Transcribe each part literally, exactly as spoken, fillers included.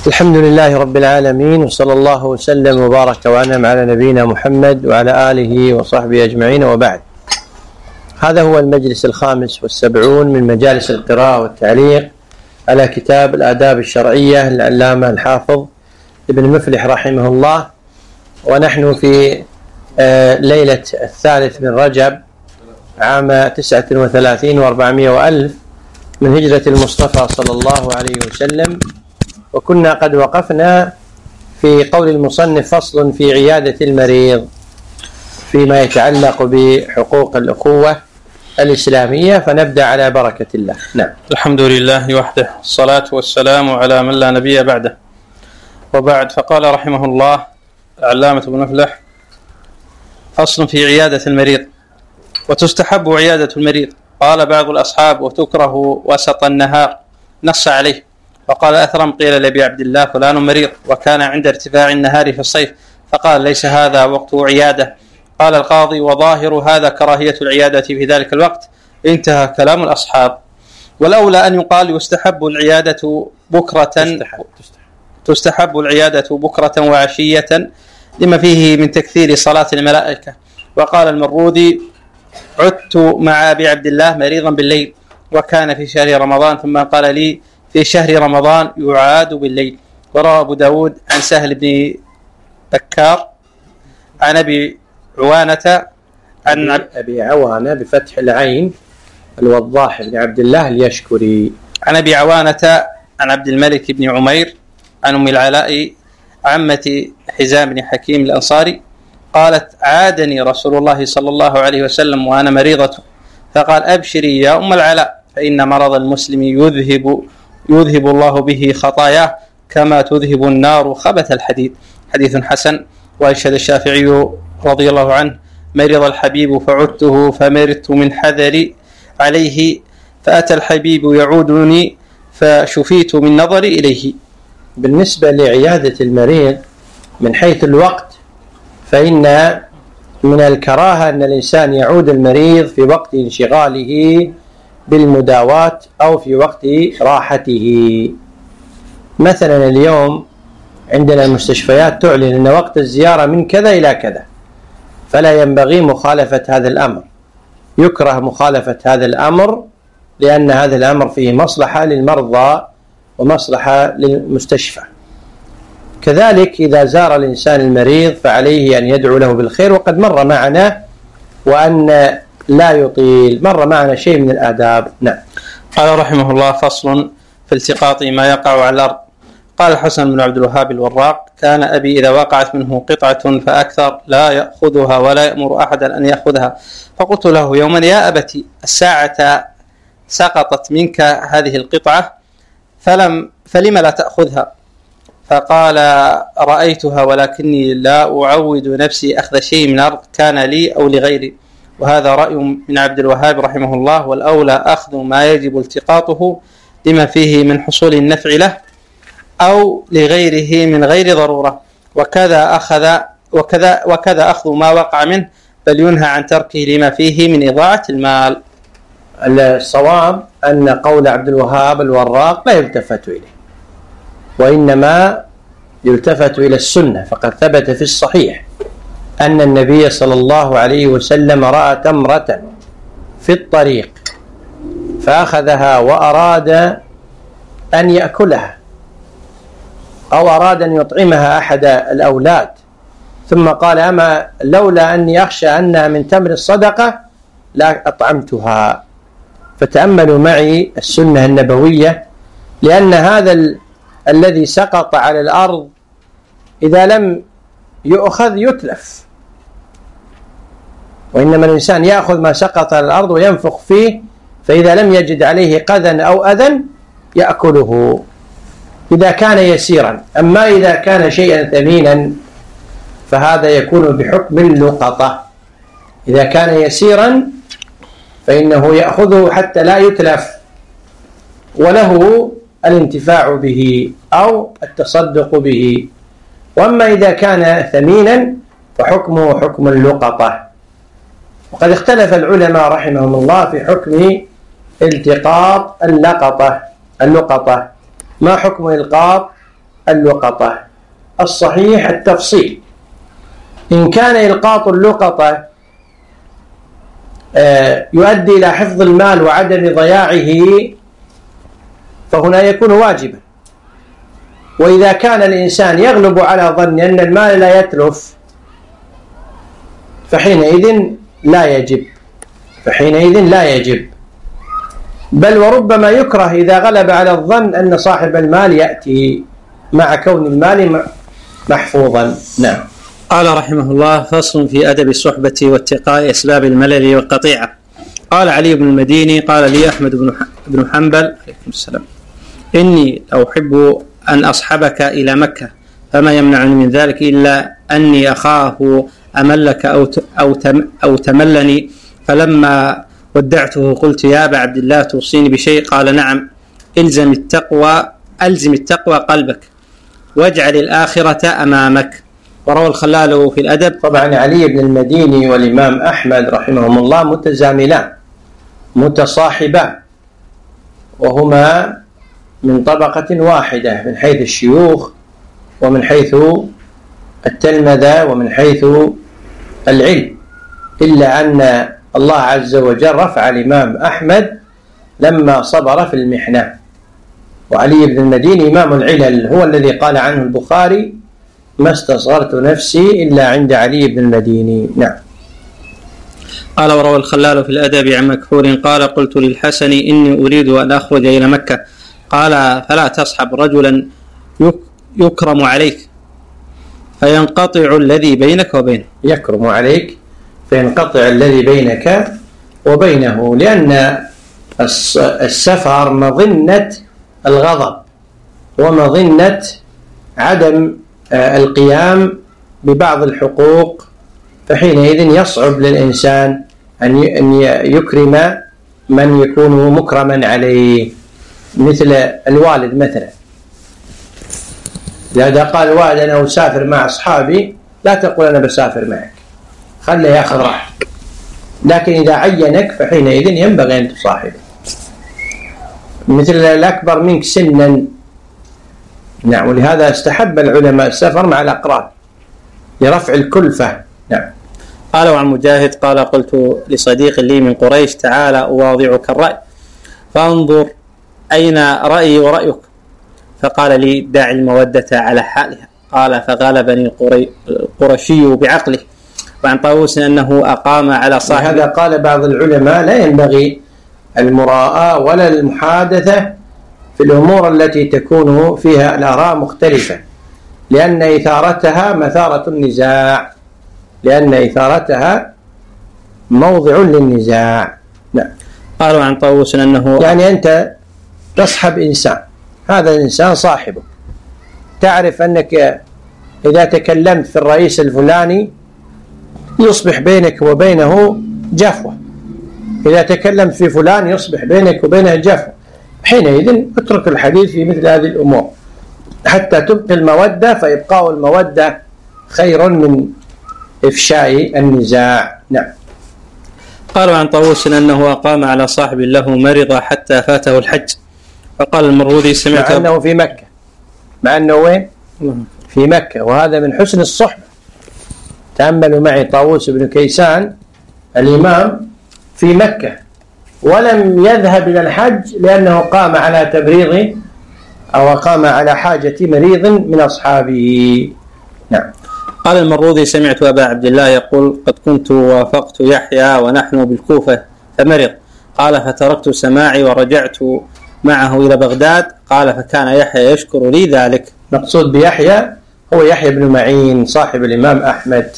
الحمد لله رب العالمين، وصلى الله وسلم وبارك وأنعم على نبينا محمد وعلى آله وصحبه أجمعين، وبعد. هذا هو المجلس الخامس والسبعون من مجالس القراءة والتعليق على كتاب الآداب الشرعية للعلامة الحافظ ابن مفلح رحمه الله، ونحن في ليلة الثالث من رجب عام تسعة وثلاثين وأربعمائة وألف من هجرة المصطفى صلى الله عليه وسلم، وكنا قد وقفنا في قول المصنف: فصل في عيادة المريض، فيما يتعلق بحقوق الأخوة الإسلامية. فنبدأ على بركة الله. نعم. الحمد لله وحده، الصلاة والسلام على من لا نبي بعده، وبعد. فقال رحمه الله علامة ابن مفلح: فصل في عيادة المريض. وتستحب عيادة المريض، قال بعض الأصحاب: وتكره وسط النهار، نص عليه. وقال أثرم: قيل لأبي عبد الله فلان مريض، وكان عند ارتفاع النهار في الصيف، فقال: ليس هذا وقت عيادة. قال القاضي: وظاهر هذا كراهية العيادة في ذلك الوقت. انتهى كلام الأصحاب. والأولى أن يقال: يستحب العيادة بكرة تستحب, تستحب العيادة بكرة وعشية، لما فيه من تكثير صلاة الملائكة. وقال المرودي: عدت مع أبي عبد الله مريضا بالليل، وكان في شهر رمضان، ثم قال لي: في شهر رمضان يعاد بالليل. وروى أبو داود عن سهل بن بكار عن أبي عوانة عن أبي عوانة بفتح العين الوضاح بن عبد الله اليشكري عن أبي عوانة عن عبد الملك بن عمير عن أم العلاء عمة حزام بن حكيم الأنصاري قالت: عادني رسول الله صلى الله عليه وسلم وأنا مريضة، فقال: أبشري يا أم العلاء، فإن مرض المسلم يذهب يذهب الله به خطاياه كما تذهب النار خبث الحديد. حديث حسن. وأشهد الشافعي رضي الله عنه: مرض الحبيب فعدته فمرضت من حذري عليه، فأتى الحبيب يعودني فشفيت من نظري إليه. بالنسبة لعيادة المريض من حيث الوقت، فإن من الكراهة أن الإنسان يعود المريض في وقت انشغاله بالمداواة أو في وقت راحته. مثلا اليوم عندنا المستشفيات تعلن أن وقت الزيارة من كذا إلى كذا، فلا ينبغي مخالفة هذا الأمر، يكره مخالفة هذا الأمر، لأن هذا الأمر فيه مصلحة للمرضى ومصلحة للمستشفى. كذلك إذا زار الإنسان المريض فعليه أن يدعو له بالخير، وقد مر معنا وأن لا يطيل، مر معنا شيء من الآداب. نعم. قال رحمه الله: فصل في التقاط ما يقع على الأرض. قال الحسن بن عبد الوهاب الوراق: كان أبي إذا وقعت منه قطعة فأكثر لا يأخذها ولا يأمر أحدا أن يأخذها، فقلت له يوما: يا أبتي، الساعة سقطت منك هذه القطعة، فلم فلم لا تأخذها؟ فقال: رأيتها ولكني لا أعود نفسي أخذ شيء من الأرض كان لي أو لغيري. وهذا رأي من عبد الوهاب رحمه الله، والأولى أخذ ما يجب التقاطه لما فيه من حصول النفع له أو لغيره من غير ضرورة، وكذا أخذ وكذا وكذا أخذ ما وقع منه، بل ينهى عن تركه لما فيه من إضاعة المال. الصواب أن قول عبد الوهاب الوراق لا يلتفت إليه، وإنما يلتفت إلى السنة. فقد ثبت في الصحيح أن النبي صلى الله عليه وسلم رأى تمرة في الطريق فأخذها وأراد أن يأكلها أو أراد أن يطعمها أحد الأولاد، ثم قال: أما لولا أني أخشى أنها من تمر الصدقة لا أطعمتها. فتأملوا معي السنة النبوية، لأن هذا ال... الذي سقط على الأرض إذا لم يؤخذ يتلف، وإنما الإنسان يأخذ ما سقط على الأرض وينفخ فيه، فإذا لم يجد عليه قذى أو أذى يأكله إذا كان يسيرا. أما إذا كان شيئا ثمينا فهذا يكون بحكم اللقطة. إذا كان يسيرا فإنه يأخذه حتى لا يتلف وله الانتفاع به أو التصدق به. وأما إذا كان ثمينا فحكمه حكم اللقطة. وقد اختلف العلماء رحمهم الله في حكم التقاط اللقطة اللقطة ما حكم إلقاط اللقطة. الصحيح التفصيل. إن كان إلقاط اللقطة يؤدي إلى حفظ المال وعدم ضياعه فهنا يكون واجبا. وإذا كان الإنسان يغلب على ظن أن المال لا يتلف فحينئذ لا يجب فحينئذ لا يجب بل وربما يكره إذا غلب على الظن أن صاحب المال يأتي مع كون المال محفوظا. نعم. قال رحمه الله: فصل في أدب الصحبة واتقاء أسباب الملل والقطيعة. قال علي بن المديني: قال لي أحمد بن حنبل عليكم السلام إني أحب أن أصحبك إلى مكة، فما يمنعني من ذلك إلا أني أخاه أملك أو أو تملني. فلما ودعته قلت: يا أبا عبد الله توصيني بشيء؟ قال: نعم، إلزم التقوى ألزم التقوى قلبك واجعل الآخرة أمامك. وروى الخلال في الأدب. طبعا علي بن المديني والإمام أحمد رحمهم الله متزاملان متصاحبان، وهما من طبقة واحدة من حيث الشيوخ ومن حيث التلمذة ومن حيث العلم، إلا أن الله عز وجل رفع الإمام أحمد لما صبر في المحنة. وعلي بن المديني إمام العلل هو الذي قال عنه البخاري: ما استصغرت نفسي إلا عند علي بن المديني. نعم. قال وروى الخلال في الأدب عن مكحول قال: قلت للحسن: إني أريد أن أخرج إلى مكة. قال: فلا تصحب رجلا يكرم عليك فينقطع الذي بينك وبينه. يكرم عليك فينقطع الذي بينك وبينه، لأن السفر مظنة الغضب ومظنة عدم القيام ببعض الحقوق، فحينئذ يصعب للإنسان أن يكرم من يكون مكرما عليه، مثل الوالد مثلا. إذا قال الوالد أنا أسافر مع أصحابي لا تقول أنا بسافر معك، خليه يأخذ راحتك، لكن إذا عينك فحينئذ ينبغي أن تصاحبه. مثل الأكبر منك سنا. نعم. ولهذا استحب العلماء السفر مع الأقران لرفع الكلفة. نعم. قال وعن مجاهد قال: قلت لصديق لي من قريش: تعالى أواضعك الرأي فانظر أين رأيي ورأيك. فقال لي: دع المودة على حالها. قال: فغلبني القرشي بعقله. وعن طاووس أنه أقام على صاحب. هذا قال بعض العلماء: لا ينبغي المراءة ولا المحادثة في الأمور التي تكون فيها الآراء مختلفة، لأن إثارتها مثارة النزاع لأن إثارتها موضع للنزاع. نعم. قالوا عن طاووس أنه يعني أنت تصحب إنسان، هذا الإنسان صاحبه، تعرف أنك إذا تكلمت في الرئيس الفلاني يصبح بينك وبينه جفوة، إذا تكلمت في فلان يصبح بينك وبينه جفوة، حينئذ اترك الحديث في مثل هذه الأمور حتى تبقي المودة، فإبقاء المودة خير من إفشاء النزاع. نعم. قالوا عن طاووس أنه أقام على صاحب له مرض حتى فاته الحج. فقال المروذي: سمعت مع أنه في مكة مع أنه وين؟ في مكة، وهذا من حسن الصحبة. تأملوا معي طاووس بن كيسان الإمام في مكة ولم يذهب إلى الحج لأنه قام على تبريض أو قام على حاجة مريض من أصحابه. نعم. قال المروذي: سمعت أبا عبد الله يقول: قد كنت وافقت يحيى ونحن بالكوفة فمرض. قال: فتركت سماعي ورجعت معه إلى بغداد. قال: فكان يحيى يشكر لي ذلك. مقصود بيحيى هو يحيى بن معين صاحب الإمام أحمد.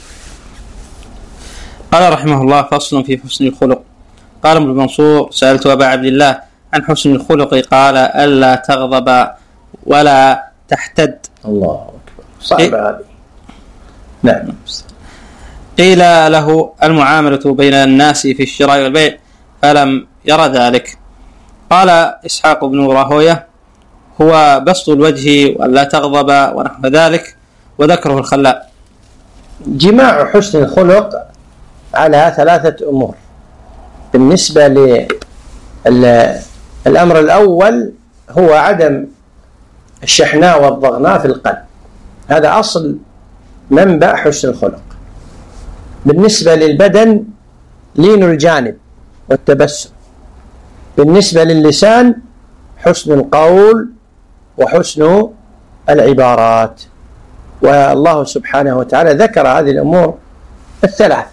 قال رحمه الله: فصل في حسن الخلق. قال ابن منصور: سألت أبا عبد الله عن حسن الخلق. قال: ألا تغضب ولا تحتد. الله أكبر، صعب هذه. نعم. قيل له: المعاملة بين الناس في الشراء والبيع، فلم يرى ذلك. قال إسحاق بن راهوية: هو بسط الوجه ولا تغضب ونحو ذلك، وذكره الخلال. جماع حسن الخلق على ثلاثة أمور. بالنسبة للأمر الأول هو عدم الشحناء والضغناء في القلب. هذا أصل منبع حسن الخلق. بالنسبة للبدن لين الجانب والتبسم. بالنسبة للسان حسن القول وحسن العبارات. والله سبحانه وتعالى ذكر هذه الأمور الثلاث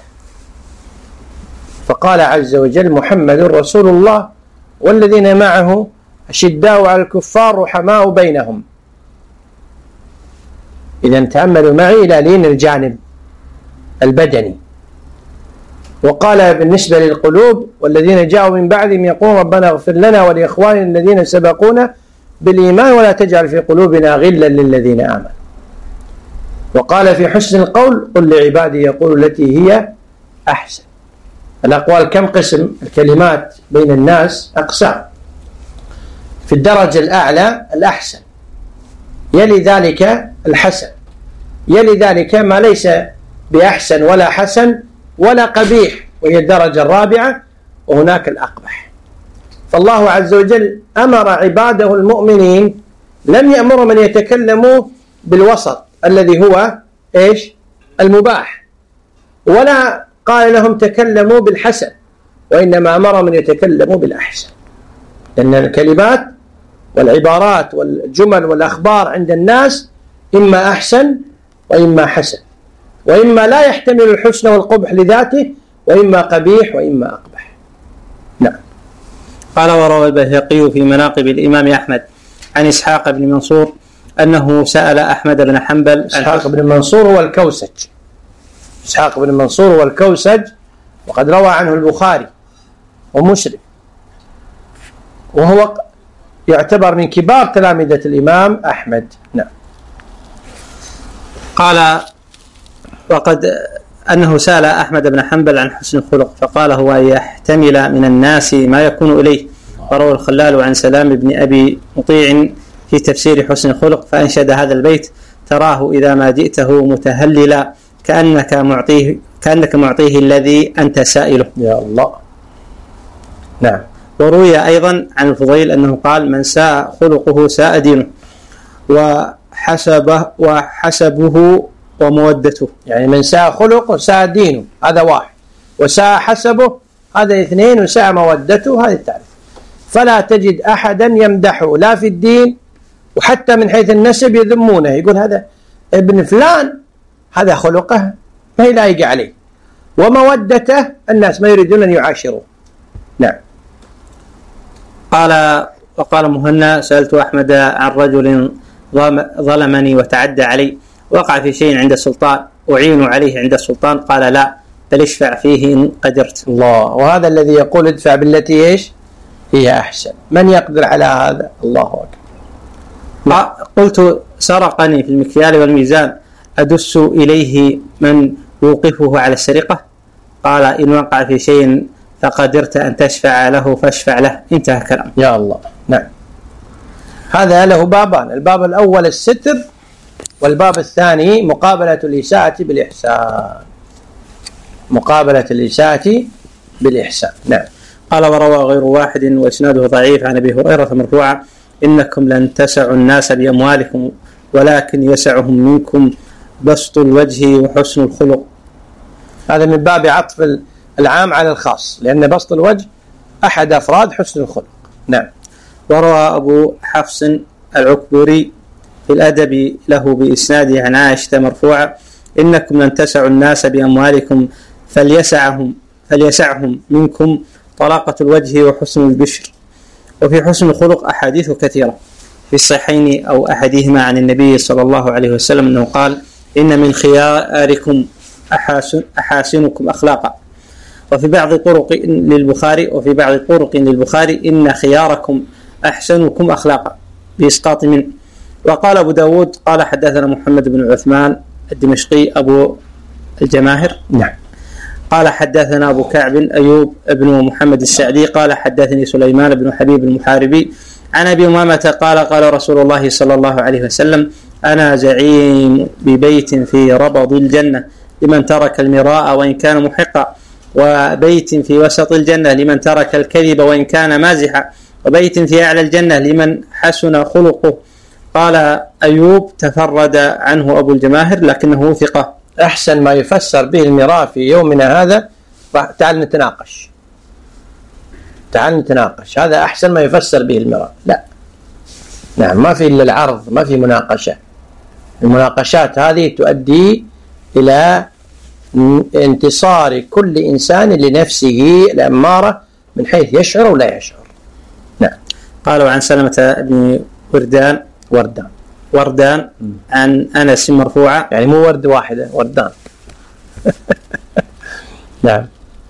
فقال عز وجل: محمد رسول الله والذين معه أشداء على الكفار رحماء بينهم. إذا تأملوا معي إلى لين الجانب البدني. وقال بالنسبة للقلوب: والذين جاءوا من بعدهم يقولون ربنا اغفر لنا ولإخواننا الذين سبقونا بالإيمان ولا تجعل في قلوبنا غلا للذين آمنوا. وقال في حسن القول: قل لعبادي يقولوا التي هي أحسن. الأقوال كم قسم؟ الكلمات بين الناس أقسام. في الدرجة الأعلى الأحسن، يلي ذلك الحسن، يلي ذلك ما ليس بأحسن ولا حسن ولا قبيح، وهي الدرجة الرابعة، وهناك الأقبح. فالله عز وجل أمر عباده المؤمنين، لم يأمرهم أن يتكلموا بالوسط الذي هو إيش؟ المباح، ولا قال لهم تكلموا بالحسن، وإنما أمرهم أن يتكلموا بالأحسن. لأن الكلمات والعبارات والجمل والأخبار عند الناس إما أحسن وإما حسن، وإما لا يحتمل الحسن والقبح لذاته، وإما قبيح وإما أقبح. نعم. قال: وروى البيهقي في مناقب الإمام أحمد عن إسحاق بن منصور أنه سأل أحمد بن حنبل. إسحاق بن منصور هو الكوسج، إسحاق بن منصور هو الكوسج، وقد روى عنه البخاري ومسلم، وهو يعتبر من كبار تلامذة الإمام أحمد. نعم. قال: وقد أنه سأل أحمد بن حنبل عن حسن الخلق فقال: هو أن يحتمل من الناس ما يكون إليه. وروى الخلال عن سلام بن أبي مطيع في تفسير حسن الخلق فأنشد هذا البيت: تراه إذا ما جئته متهللا كأنك معطيه كأنك معطيه الذي أنت سائله. يا الله. نعم. وروي أيضا عن الفضيل أنه قال: من ساء خلقه ساء دينه وحسبه وحسبه ومودته. يعني من ساء خلقه ساء دينه، هذا واحد، وساء حسبه هذا اثنين، وساء مودته هذا الثالث. فلا تجد أحدا يمدحه لا في الدين وحتى من حيث النسب يذمونه، يقول هذا ابن فلان هذا خلقه ما يلايق عليه، ومودته الناس ما يريدون أن يعاشروه. نعم. قال: وقال مهنا: سألت أحمد عن رجل ظلمني وتعدى علي، وقع في شيء عند السلطان، أعين عليه عند السلطان؟ قال: لا، بل اشفع فيه إن قدرت. الله. وهذا الذي يقول ادفع بالتي إيش هي أحسن، من يقدر على هذا؟ الله أكبر. قلت: سرقني في المكيال والميزان، أدس إليه من يوقفه على السرقة؟ قال: إن وقع في شيء فقدرت أن تشفع له فاشفع له. انتهى كلام. يا الله. نعم. هذا له بابان: الباب الأول الستر، والباب الثاني مقابلة الإساءة بالإحسان. مقابلة الإساءة بالإحسان. نعم. قال: وروى غير واحد وإسناده ضعيف عن أبي هريرة مرفوعا: إنكم لن تسعوا الناس بأموالكم ولكن يسعهم منكم بسط الوجه وحسن الخلق. هذا من باب عطف العام على الخاص، لأن بسط الوجه أحد أفراد حسن الخلق. نعم. وروى أبو حفص العكبري في الأدب له بإسناده عن عائشة مرفوعة: إنكم لن تسعوا الناس بأموالكم فليسعهم فليسعهم منكم طلاقة الوجه وحسن البشر. وفي حسن الخلق أحاديث كثيرة في الصحيحين أو أحدهما عن النبي صلى الله عليه وسلم أنه قال: إن من خياركم أحاسن أحاسنكم أخلاقا. وفي بعض طرق للبخاري وفي بعض طرق للبخاري إن خياركم أحسنكم أخلاقا بإسقاط منه. وقال أبو داود قال: حدثنا محمد بن عثمان الدمشقي أبو الجماهر. نعم. قال: حدثنا أبو كعب أيوب بن محمد السعدي قال: حدثني سليمان بن حبيب المحاربي عن أبي أمامة قال: قال رسول الله صلى الله عليه وسلم: أنا زعيم ببيت في ربض الجنة لمن ترك المراء وإن كان محقا، وبيت في وسط الجنة لمن ترك الكذب وإن كان مازحا، وبيت في أعلى الجنة لمن حسن خلقه قال أيوب تفرد عنه أبو الجماهر لكنه ثقة. أحسن ما يفسر به المراء في يومنا هذا، تعال نتناقش تعال نتناقش هذا أحسن ما يفسر به المراء. لا نعم، ما في إلا العرض، ما في مناقشة. المناقشات هذه تؤدي إلى انتصار كل إنسان لنفسه الأمارة من حيث يشعر ولا يشعر. نعم. قالوا عن سلمة بن وردان وردان وردان عن أنس مرفوعة، يعني مو ورد واحدة، وردان. نعم.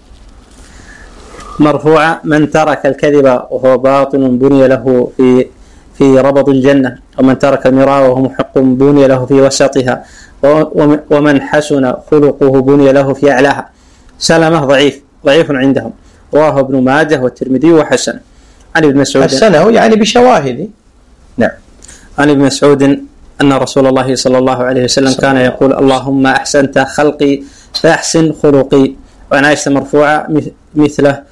مرفوعة: من ترك الكذب وهو باطن بني له في في ربض الجنة، ومن ترك المراء وهو محق بني له في وسطها، ومن حسن خلقه بني له في أعلاها. سلمة ضعيف ضعيف عندهم، رواه ابن ماجه والترمذي وحسن. عن ابن مسعود حسنه يعني بشواهد. نعم. عن ابن مسعود أن رسول الله صلى الله عليه وسلم كان يقول: اللهم أحسنت خلقي فأحسن خلقي. وعن عائشة مرفوعة مثله،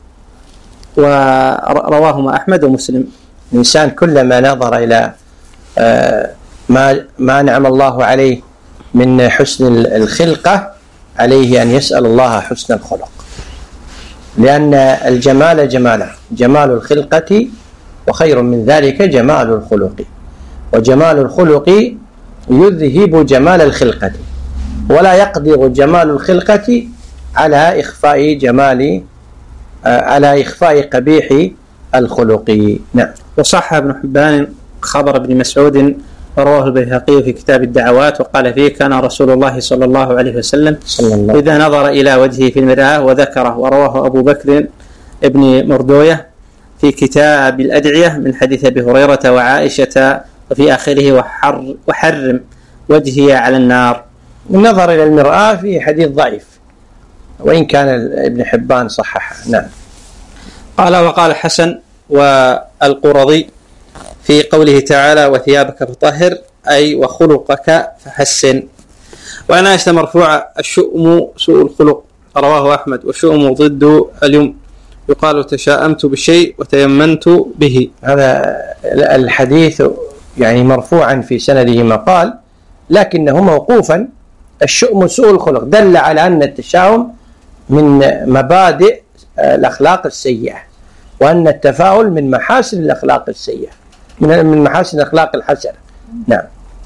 ورواهما أحمد ومسلم. الإنسان كلما نظر إلى ما ما نعم الله عليه من حسن الخلقة عليه أن يسأل الله حسن الخلق، لأن الجمال جماله، جمال الخلقة وخير من ذلك جمال الخلق، وجمال الخلق يذهب جمال الخلقة، ولا يقدر جمال الخلقة على إخفاء جمال على إخفاء قبيح الخلق. نعم. وصح ابن حبان خبر ابن مسعود ورواه البيهقي في كتاب الدعوات، وقال فيه: كان رسول الله صلى الله عليه وسلم إذا نظر إلى وجهه في المرآة وذكره. ورواه أبو بكر ابن مردوية في كتاب الأدعية من حديث أبي هريرة وعائشة، وفي آخره: وحر وحرم وجهي على النار. النظر إلى المرآة في حديث ضعيف، وإن كان ابن حبان صححه. نعم. قال وقال حسن والقرضي في قوله تعالى: وثيابك فطهر، أي وخلقك فحسن. وعن عائشة مرفوعة: الشؤم سوء الخلق، رواه أحمد. والشؤم ضد اليم، يقال تشاءمت بشيء وتيمنت به. هذا الحديث يعني مرفوعا في سنده مقال، لكنه موقوفا. الشؤم سوء الخلق دل على أن التشاؤم من مبادئ الأخلاق السيئة، وأن التفاؤل من محاسن الأخلاق السيئة، من من محاسن الأخلاق الحسنة. نعم.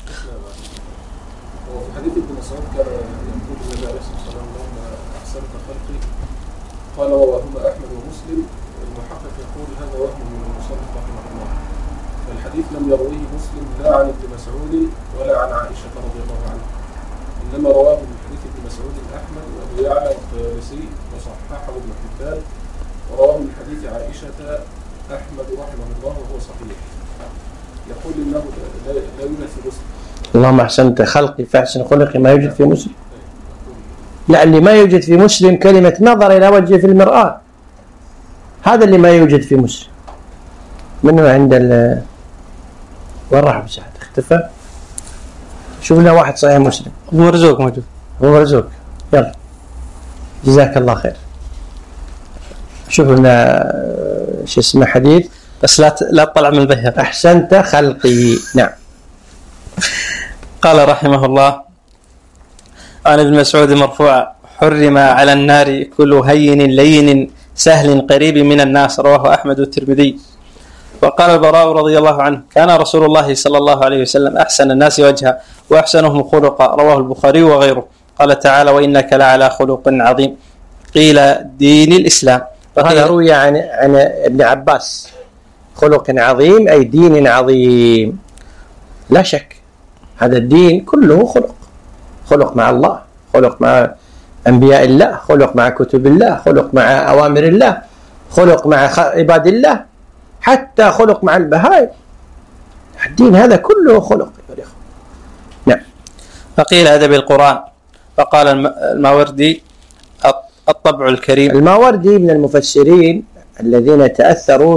وفي حديث ابن مسعود كان يقول النبي عليه الصلاة والسلام: اللهم أحسنت خلقي. قال: وهم أحمد ومسلم. المحقق يقول: هذا وهم من المصنف رحمه الله. فالحديث لم يرويه مسلم لا عن ابن مسعود ولا عن عائشة رضي الله عنها، إنما رواه من حديث ابن مسعود أحمد وأبو يعلى والطيالسي وصححه ابن حبان، ورواه من حديث عائشة أحمد رحمه الله وهو صحيح. يقول إنه لا يوجد في مسلم. اللهم أحسنت خلقي فأحسن خلقي، ما يوجد في مسلم. لا، اللي ما يوجد في مسلم كلمة نظر إلى وجهه في المرآة، هذا اللي ما يوجد في مسلم. منه عند ال وين راح بسعد؟ اختفى. شوف لنا واحد صحيح مسلم. أبو مرزوق موجود. أبو مرزوق، يلا جزاك الله خير. شوف لنا شو اسمه حديث، بس لا لا تطلع من البيهقي. أحسنت خلقي. نعم. قال رحمه الله: عن ابن مسعود مرفوعا: حرم على النار كل هين لين سهل قريب من الناس، رواه أحمد والترمذي. وقال البراء رضي الله عنه: كان رسول الله صلى الله عليه وسلم أحسن الناس وجها وأحسنهم خلقا، رواه البخاري وغيره. قال تعالى: وإنك لعلى خلق عظيم. قيل: دين الإسلام. وهذا روي عن عن ابن عباس: خلق عظيم أي دين عظيم. لا شك هذا الدين كله خلق، خلق مع الله، خلق مع أنبياء الله، خلق مع كتب الله، خلق مع أوامر الله، خلق مع عباد الله، حتى خلق مع البهائم. الدين هذا كله خلق. نعم. فقيل هذا بالقرآن. فقال الماوردي: الطبع الكريم. الماوردي من المفسرين الذين تأثروا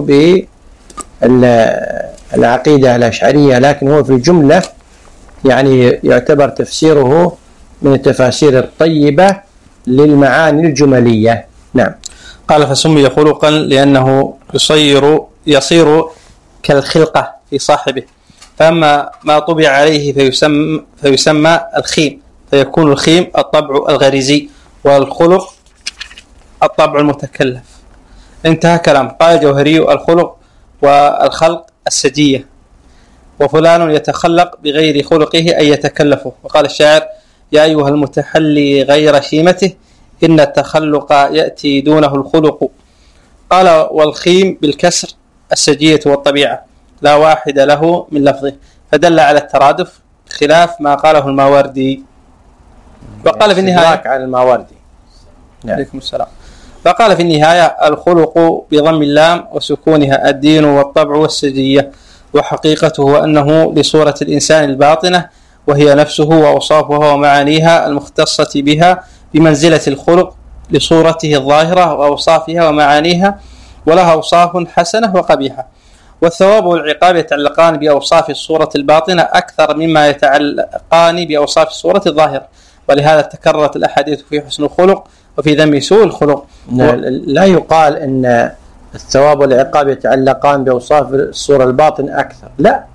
بالعقيدة الأشعرية، لكن هو في الجملة يعني يعتبر تفسيره من التفاسير الطيبة للمعاني الجملية. نعم. قال: فسمي خلقا لأنه يصير يصير كالخلقة في صاحبه، فأما ما طبع عليه فيسمى, فيسمى الخيم، فيكون الخيم الطبع الغريزي والخلق الطبع المتكلف. انتهى كلام. قال الجوهري: الخلق والخلق السجية، وفلان يتخلق بغير خلقه أن يتكلفه. وقال الشاعر: يا أيها المتحلي غير شيمته إن التخلق يأتي دونه الخلق. قال: والخيم بالكسر السجية والطبيعة، لا واحد له من لفظه، فدل على الترادف خلاف ما قاله الماوردي. وقال في النهاية على الماوردي. عليكم السلام. فقال في النهاية: الخلق بضم اللام وسكونها الدين والطبع والسجية، وحقيقته أنه لصورة الإنسان الباطنة، وهي نفسه وأوصافها ومعانيها المختصة بها بمنزلة الخلق لصورته الظاهرة وأوصافها ومعانيها، ولها أوصاف حسنة وقبيحة. والثواب والعقاب يتعلقان بأوصاف الصورة الباطنة أكثر مما يتعلقان بأوصاف الصورة الظاهرة، ولهذا تكررت الأحاديث في حسن الخلق وفي ذم سوء الخلق. لا يقال أن الثواب والعقاب يتعلقان بأوصاف الصورة الباطن أكثر، لا،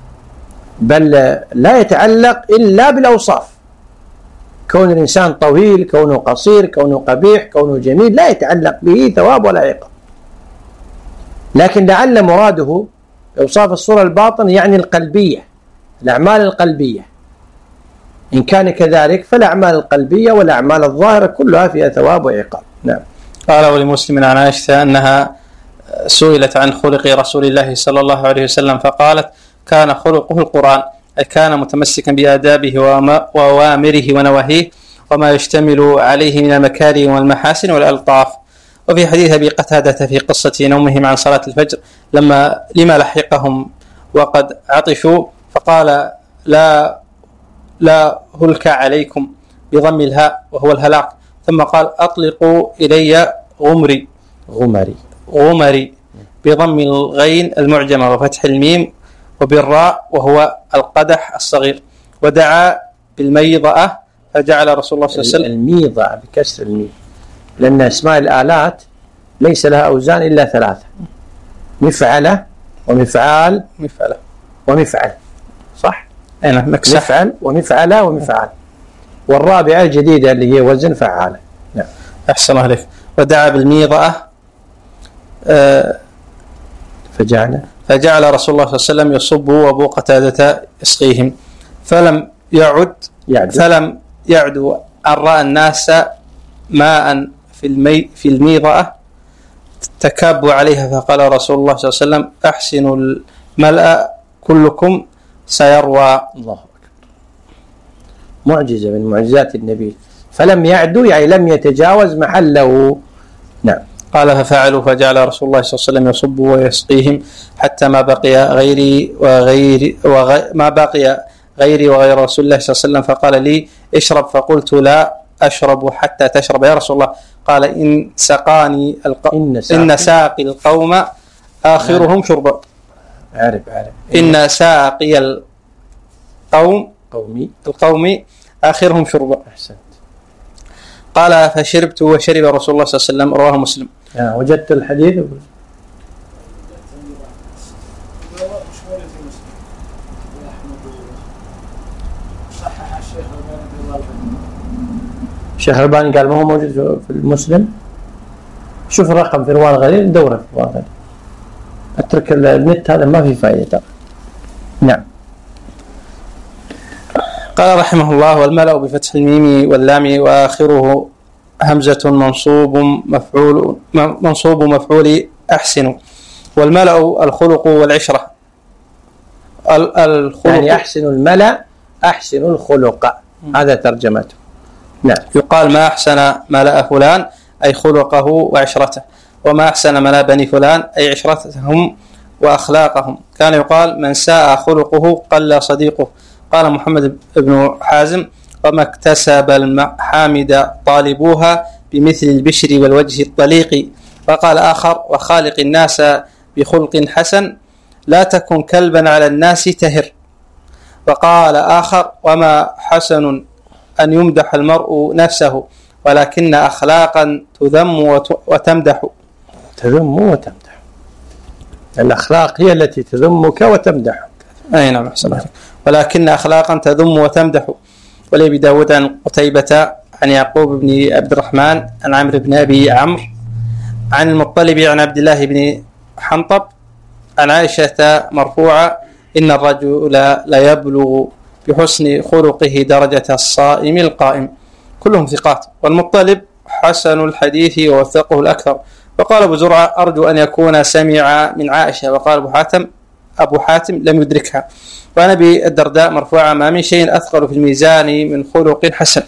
بل لا يتعلق إلا بالأوصاف. كون الإنسان طويل، كونه قصير، كونه قبيح، كونه جميل، لا يتعلق به ثواب ولا عقاب. لكن لعل مراده بأوصاف الصورة الباطن يعني القلبية، الأعمال القلبية. إن كان كذلك فالأعمال القلبية والأعمال الظاهرة كلها فيها ثواب وعقاب. نعم. قال: ولمسلم عن عائشة أنها سئلت عن خلق رسول الله صلى الله عليه وسلم فقالت: كان خلقه القرآن، أي كان متمسكا بآدابه وأوامره ونواهيه وما يشتمل عليه من المكارم والمحاسن والألطاف. وفي حديث أبي قتادة في قصة نومهم عن صلاة الفجر لما لما لحقهم وقد عطشوا فقال: لا لا هلك عليكم بضم الهاء وهو الهلاك، ثم قال: أطلقوا إلي غمري غمري غمري بضم الغين المعجمة وفتح الميم وبالراء وهو القدح الصغير، ودعا بالميضة فجعل رسول الله صلى الله عليه وسلم الميضة بكسر الميم، لأن اسماء الآلات ليس لها أوزان إلا ثلاثة: مفعلة ومفعال مفعلة ومفعل، صح؟ أنا مكسح. مفعل ومفعلة ومفعل، والرابعة الجديدة اللي هي وزن فعالة. نعم. أحسن الله عليك. ودعا بالميضة آه فجعل فجعل رسول الله صلى الله عليه وسلم يصب وأبو قتادة يسقيهم، فلم يعد يعد فلم يعد أن رأى الناس ماء في المي في الميضة تكابوا عليها، فقال رسول الله صلى الله عليه وسلم: أحسنوا الملأ كلكم سيروى. الله أكبر. معجزة من معجزات النبي. فلم يعدوا يعني لم يتجاوز محله. نعم. قال: ففعلوا فجعل رسول الله صلى الله عليه وسلم يصب ويسقيهم حتى ما بقي غيري وغيري وغي ما بقي غيري وغير رسول الله صلى الله عليه وسلم، فقال لي: اشرب، فقلت: لا أشرب حتى تشرب يا رسول الله. قال: إن سقاني الق... إن, ساقي. إن ساقي القوم آخرهم شربا. عارف عارف. إن ساقي القوم قومي القوم آخرهم شربا. أحسنت. قال: فشربت وشرب رسول الله صلى الله عليه وسلم. رواه مسلم. آه وجدت الحديث. الشيخ الألباني قال ما هو موجود في المسلم. شوف الرقم في رواه الغليل، ندوره في رواه الغليل. اترك النت هذا ما في فائدة. نعم. قال رحمه الله: والملأ بفتح الميم واللام وآخره همزة منصوب مفعول منصوب مفعول أحسن. والملأ الخلق والعشرة. الخلق يعني أحسن الملأ أحسن الخلق، هذا ترجمته. نعم. يقال: ما أحسن ملأ فلان أي خلقه وعشرته، وما أحسن ملأ بني فلان أي عشرتهم وأخلاقهم. كان يقال: من ساء خلقه قل صديقه. قال محمد بن حازم: وما اكتسب المحامد طالبوها بمثل البشر والوجه الطليق. وقال آخر: وخالق الناس بخلق حسن لا تكن كلبا على الناس تهر. وقال آخر: وما حسن أن يمدح المرء نفسه ولكن أخلاقا تذم وتمدح. تذم وتمدح. الأخلاق هي التي تذمك وتمدحك. أي نعم أحسن الله. ولكن أخلاقا تذم وتمدح. ولأبي داود عن قتيبة عن يعقوب بن عبد الرحمن عن عمرو بن أبي عمرو عن المطلب عن عبد الله بن حنطب عن عائشة مرفوعة إن الرجل لا يبلغ بحسن خلقه درجة الصائم القائم. كلهم ثقات. والمطلب حسن الحديث ووثقه الأكثر. وقال أبو زرعة أرجو أن يكون سمع من عائشة. وقال أبو حاتم أبو حاتم لم يدركها. وعن أبي الدرداء مرفوعة ما من شيء أثقل في الميزان من خلق حسن.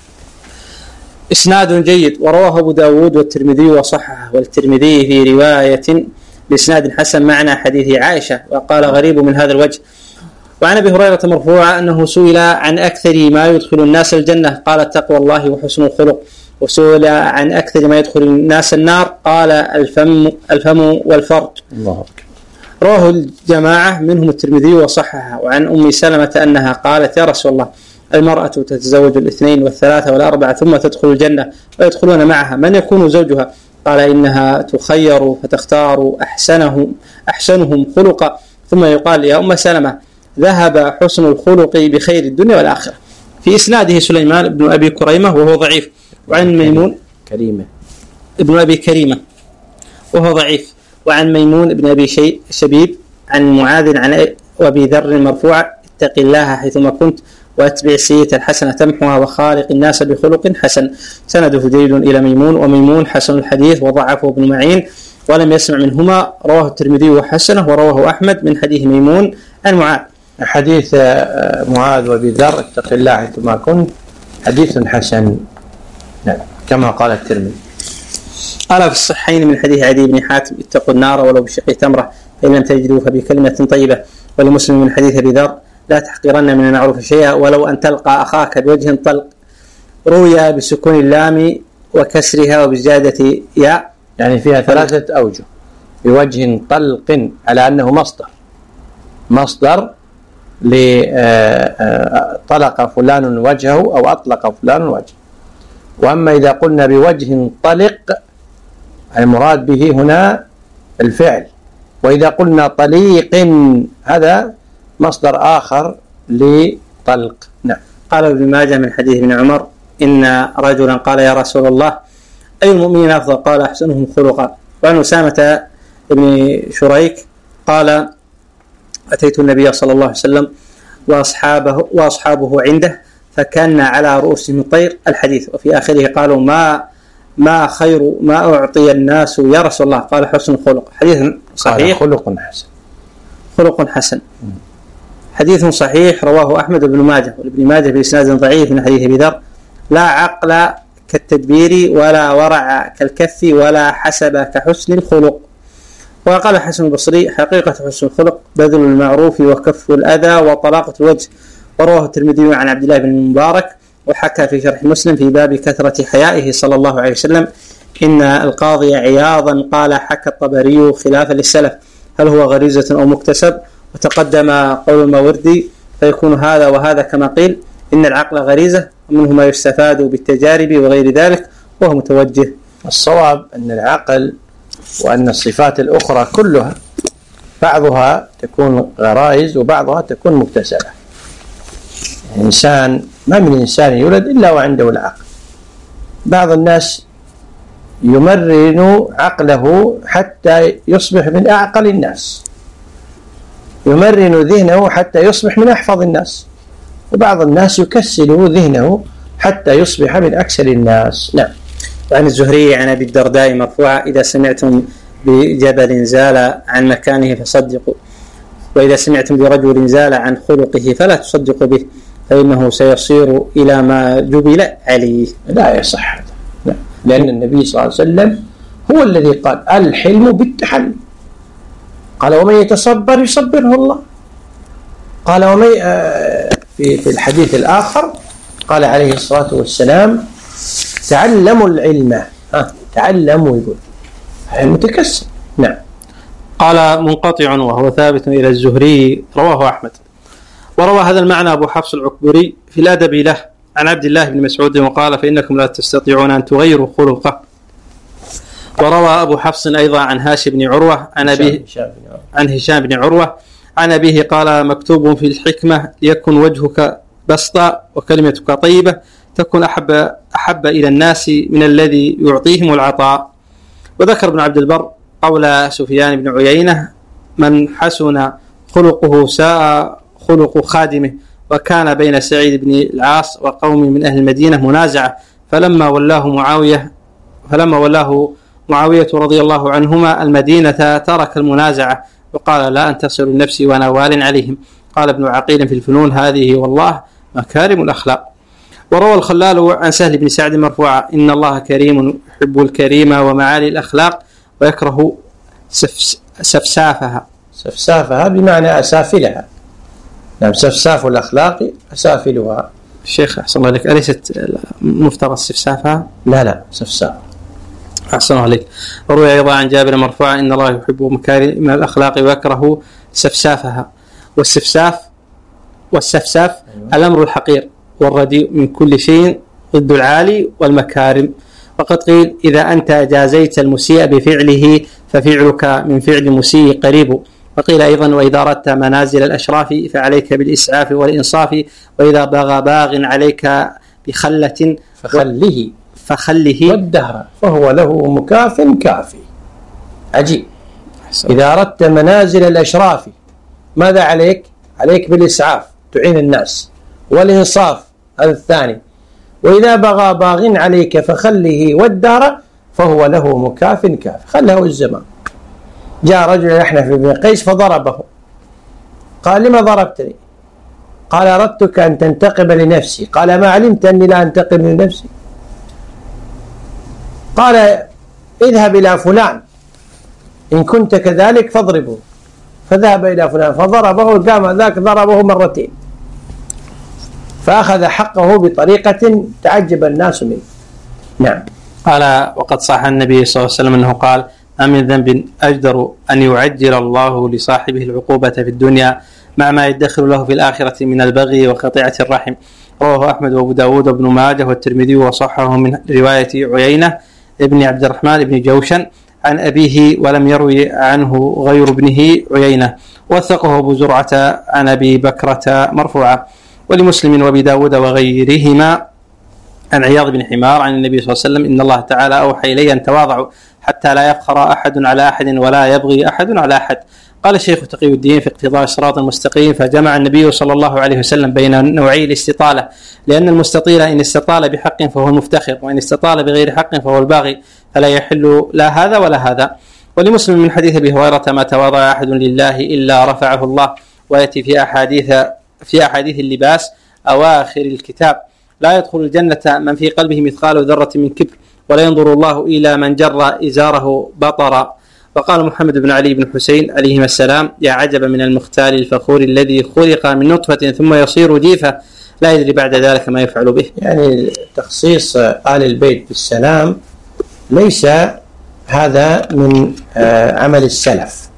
إسناد جيد. ورواه أبو داود والترمذي وصححه. والترمذي في رواية بإسناد حسن معنى حديث عائشة وقال غريب من هذا الوجه. وعن أبي هريرة مرفوعة أنه سئل عن أكثر ما يدخل الناس الجنة قال تقوى الله وحسن الخلق. وسئل عن أكثر ما يدخل الناس النار قال الفم, الفم والفرج. الله. رواه الجماعة منهم الترمذي وصححه. وعن أم سلمة أنها قالت يا رسول الله المرأة تتزوج الاثنين والثلاثة والأربعة ثم تدخل الجنة ويدخلون معها من يكون زوجها؟ قال إنها تخير فتختار أحسنهم, أحسنهم خلقا ثم يقال يا أم سلمة ذهب حسن الخلق بخير الدنيا والآخرة. في إسناده سليمان بن أبي كريمة وهو ضعيف. وعن ميمون كريمة ابن أبي كريمة وهو ضعيف. وعن ميمون بن أبي شي شبيب عن معاذ عن أبي ذر مرفوع اتق الله حيثما كنت واتبع السيئة الحسنة تمحوها وخالق الناس بخلق حسن. سنده جيد إلى ميمون. وميمون حسن الحديث وضعفه ابن معين ولم يسمع منهما. رواه الترمذي وحسنه. ورواه أحمد من حديث ميمون عن معاذ. حديث معاذ وابي ذر اتق الله حيثما كنت حديث حسن. نعم كما قال الترمذي. قال في الصحيحين من حديث عدي بن حاتم اتقوا النار ولو بشق تمرة فإن لم تجدوا فبكلمة طيبة. ولمسلم من حديث أبي ذر لا تحقرن من المعروف شيئا ولو أن تلقى أخاك بوجه طلق. روي بسكون اللام وكسرها وبزيادة ياء يعني فيها ثلاثة أوجه. بوجه طلق على أنه مصدر مصدر لطلق فلان وجهه أو أطلق فلان وجهه. وأما إذا قلنا بوجه طلق المراد به هنا الفعل. وإذا قلنا طليق هذا مصدر آخر لطلق. نعم. قال ابن ماجه من حديث ابن عمر إن رجلا قال يا رسول الله أي المؤمنين أفضل؟ قال أحسنهم خلقا. وعن أسامة ابن شريك قال أتيت النبي صلى الله عليه وسلم وأصحابه, وأصحابه عنده فكان على رؤوسهم الطير الحديث. وفي آخره قالوا ما ما خير ما أعطي الناس يا رسول الله؟ قال حسن الخلق. حديث صحيح. خلق حسن. خلق حسن. حديث صحيح. رواه أحمد بن ماجه. وابن ماجه بإسناد ضعيف من حديث أبي ذر لا عقل كالتدبير ولا ورع كالكف ولا حسب كحسن الخلق. وقال حسن البصري حقيقة حسن الخلق بذل المعروف وكف الأذى وطلاقة الوجه. ورواه الترمذي عن عبد الله بن المبارك وحكى في شرح مسلم في باب كثرة حيائه صلى الله عليه وسلم إن القاضي عياضا قال حكى الطبري خلافا للسلف هل هو غريزة أو مكتسب؟ وتقدم قول الماوردي فيكون هذا وهذا كما قيل إن العقل غريزة ومنه ما يستفاد بالتجارب وغير ذلك وهو متوجه. الصواب أن العقل وأن الصفات الأخرى كلها بعضها تكون غرائز وبعضها تكون مكتسبة. الإنسان ما من إنسان يولد إلا وعنده العقل. بعض الناس يمرن عقله حتى يصبح من أعقل الناس يمرن ذهنه حتى يصبح من أحفظ الناس. وبعض الناس يكسل ذهنه حتى يصبح من أكسل الناس. نعم. وعن الزهري عن أبي الدرداء مرفوعا إذا سمعتم بجبل زال عن مكانه فصدقوا وإذا سمعتم برجل زال عن خلقه فلا تصدقوا به فإنه سيصير إلى ما جبل عليه. لا يصح هذا. لا. لأن النبي صلى الله عليه وسلم هو الذي قال الحلم بالتحلم. قال ومن يتصبر يصبره الله. قال ومن في الحديث الآخر قال عليه الصلاة والسلام تعلموا العلم. ها تعلموا يقول المتكسر. نعم. قال منقطع وهو ثابت إلى الزهري رواه أحمد. وروى هذا المعنى أبو حفص العكبري في الأدب له عن عبد الله بن مسعود وقال فإنكم لا تستطيعون أن تغيروا خلقه. وروى أبو حفص أيضا عن هاشم بن عروة عن أبي عن هشام بن عروة عن أبيه قال: مكتوب في الحكمة: ليكن وجهك بسطا وكلمتك طيبة تكن أحب, أحب إلى الناس من الذي يعطيهم العطاء. وذكر ابن عبد البر قول سفيان بن عيينة: من حسن خلقه ساء خلق خادمه. وكان بين سعيد بن العاص وقوم من أهل المدينة منازعة، فلما ولاه معاوية فلما ولاه معاوية رضي الله عنهما المدينة ترك المنازعة وقال: لا أنتصر لنفسي وأنا وال عليهم. قال ابن عقيل في الفنون: هذه والله مكارم الأخلاق. وروى الخلال عن سهل بن سعد مرفوعا: إن الله كريم يحب الكريم ومعالي الأخلاق ويكره سفسافها. سفسافها بمعنى أسافلها. نعم، سفساف الأخلاق أسافلها. الشيخ أحسن الله عليك، أليست مفترض سفسافها؟ لا لا، سفساف. أحسن الله عليك. وروي أيضا عن جابر مرفوعا: إن الله يحب مكارم الأخلاق ويكره سفسافها. والسفساف والسفساف الأمر الحقير والرديء من كل شيء ضد العالي والمكارم. وقد قيل: إذا أنت جازيت المسيء بفعله ففعلك من فعل المسيء قريب. وقيل أيضا: وإذا أردت منازل الأشراف فعليك بالإسعاف والإنصاف، وإذا بغى باغ عليك بخلة فخله فخله والدهر فهو له مكاف كافي. عجيب. إذا أردت منازل الأشراف ماذا عليك؟ عليك بالإسعاف تعين الناس، والإنصاف هذا الثاني. وإذا بغى باغ عليك فخله والدهر فهو له مكاف كافي. خله الزمان. جاء رجل يحنف بن قيس فضربه، قال: لما ضربتني؟ قال: أردتك أن تنتقم لنفسي. قال: ما علمت أني لا أنتقم لنفسي؟ قال: اذهب إلى فلان إن كنت كذلك فاضربه. فذهب إلى فلان فضربه، قام ذاك ضربه مرتين، فأخذ حقه بطريقة تعجب الناس منه. نعم. قال: وقد صح النبي صلى الله عليه وسلم أنه قال: ما من ذنب أجدر أن يعجل الله لصاحبه العقوبة في الدنيا مع ما يدخر له في الآخرة من البغي وقطيعة الرحم. رواه أحمد وأبو داود وابن ماجه والترمذي وصححه من رواية عيينة ابن عبد الرحمن بن جوشن عن أبيه، ولم يروي عنه غير ابنه عيينة. وثقه أبو زرعة عن أبي بكرة مرفوعة. ولمسلم وأبي داود وغيرهما عن عياض بن حمار عن النبي صلى الله عليه وسلم: إن الله تعالى أوحى إلي أن تواضعوا حتى لا يفخر أحد على أحد ولا يبغي أحد على أحد. قال الشيخ تقي الدين في اقتضاء الصراط المستقيم: فجمع النبي صلى الله عليه وسلم بين نوعي الاستطالة، لأن المستطيل إن استطال بحق فهو المفتخر، وإن استطال بغير حق فهو الباغي، فلا يحل لا هذا ولا هذا. ولمسلم من حديث أبي هريرة: ما تواضع أحد لله إلا رفعه الله. ويأتي في أحاديث في أحاديث اللباس أواخر الكتاب: لا يدخل الجنة من في قلبه مثقال ذرة من كبر، ولا ينظر الله إلى من جر إزاره بطرا. وقال محمد بن علي بن حسين عليهما السلام: يا عجبا من المختال الفخور الذي خلق من نطفة ثم يصير جيفة لا يدري بعد ذلك ما يفعل به. يعني تخصيص آل البيت بالسلام ليس هذا من عمل السلف.